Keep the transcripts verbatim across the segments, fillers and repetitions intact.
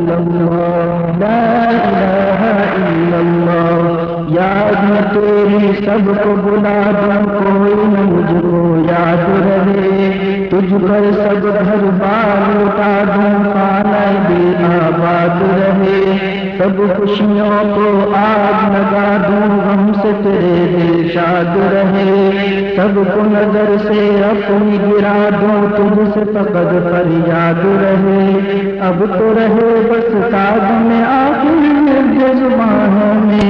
الا اللہ لا الہ الا اللہ یاد میں تیری سب کو بلا دوں کوئی نہ مجھ کو یاد رہے تجھ پر سب گھر بار لٹا دوں خانہ دل آباد رہے سب خوشیوں کو آگ لگا دوں غم سے تیرے دل شاد رہے سب کو نظر سے اپنی گرا دوں تجھ سے فقط فریاد رہے اب تو رہے بس ساتھ میں آخر جذبان میں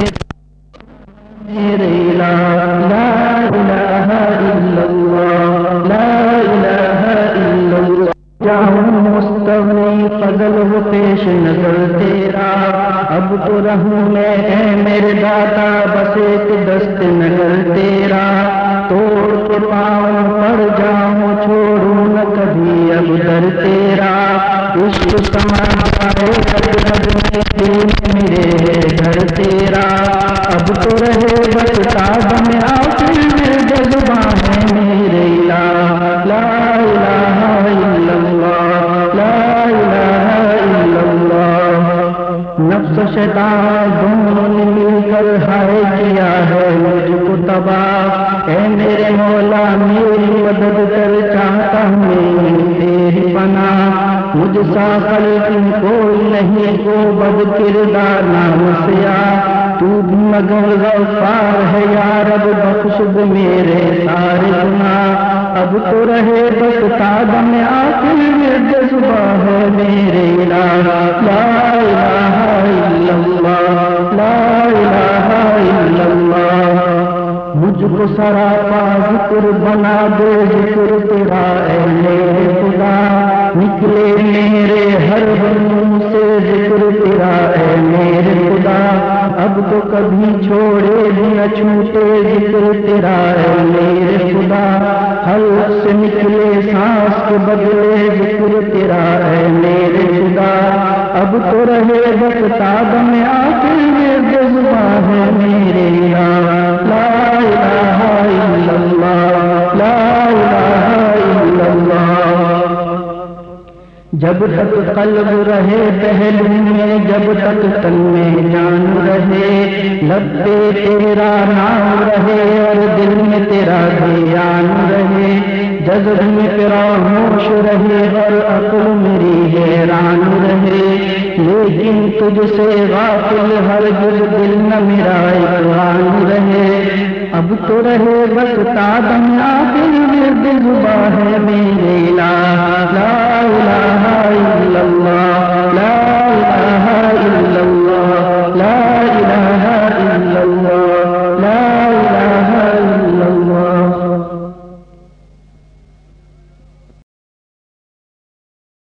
میرے لا لا الہ الا اللہ لا الہ الا اللہ جاؤں مستغنی فضل ہو پیش نظر تیرا اب تو رہوں میں اے میرے داتا بس ایک دست نظر تیرا توڑ کے پاؤں پڑ جاؤں چھوڑوں نہ کبھی اب در تیرا عشق سما جائے ہر حد میں دل میرے ہے گھر تیرا اب تو رہے بس تاب میں آخر میں جذباں ہے میرے لا لا الہ الا اللہ لا الہ الا اللہ نفس شیطان دونوں نے مل کر ہائے کیا ہے مجھ کو تباہ اے میرے مولا میری مدد کر چاہتا ہوں تیری پناہ مجھ سا خلق کوئی نہیں کو بد کردار نام سیا تو بھی مگر غفار ہے یا رب بخش دے میرے سارے گناہ اب تو رہے بس تاب میں آخر جذبہ ہے میرے لا لا الہ الا اللہ لا الہ الا اللہ مجھ کو سراپا ذکر بنا دے ذکر تیرا اے میرے خدا نکلے میرے ہر منہ سے ذکر تیرا اے میرے خدا اب تو کبھی چھوڑے بھی نہ چھوٹے ذکر تیرا اے میرے خدا حلق سے نکلے سانس کے بدلے ذکر تیرا اے میرے خدا اب تو رہے بس تاب میں آخر میں جذبہ ہے میرے لا لا الہ الا اللہ لا الہ الا اللہ جب تک قلب رہے پہلو میں جب تک تن میں جان رہے لب پہ تیرا نام رہے اور دل میں تیرا دھیان رہے جذب میں تیرا ہوش رہے اور عقل میری حیران رہے لیکن تجھ سے غافل ہر جز دل نہ میرا اقران رہے اب تو رہے بس تاب میں آخر جذبہ ہے میرے لا